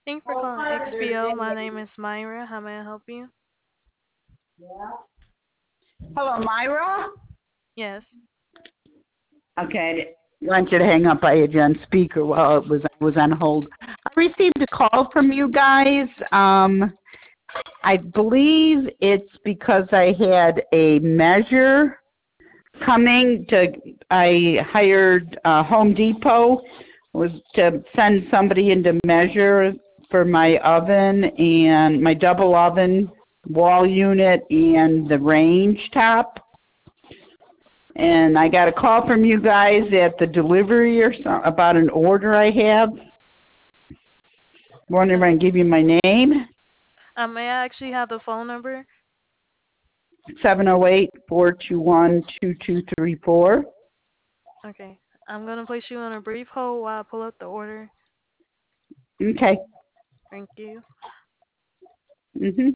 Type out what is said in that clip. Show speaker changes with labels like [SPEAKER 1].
[SPEAKER 1] Thanks for calling XPO. My name is Myra. How may I help you?
[SPEAKER 2] Hello, Myra?
[SPEAKER 1] Yes.
[SPEAKER 2] Okay, I want you to hang up. I had you on speaker while I was on hold. I received a call from you guys. I believe it's because I had a measure coming to. I hired Home Depot was to send somebody in to measure for my oven and my double oven wall unit and the range top. And I got a call from you guys at the delivery or so about an order I have. Wondering if I can give you my name.
[SPEAKER 1] May I actually have the phone number?
[SPEAKER 2] 708-421-2234.
[SPEAKER 1] Okay. I'm going to place you on a brief hold while I pull up the order.
[SPEAKER 2] Okay.
[SPEAKER 1] Thank you.
[SPEAKER 2] Mhm.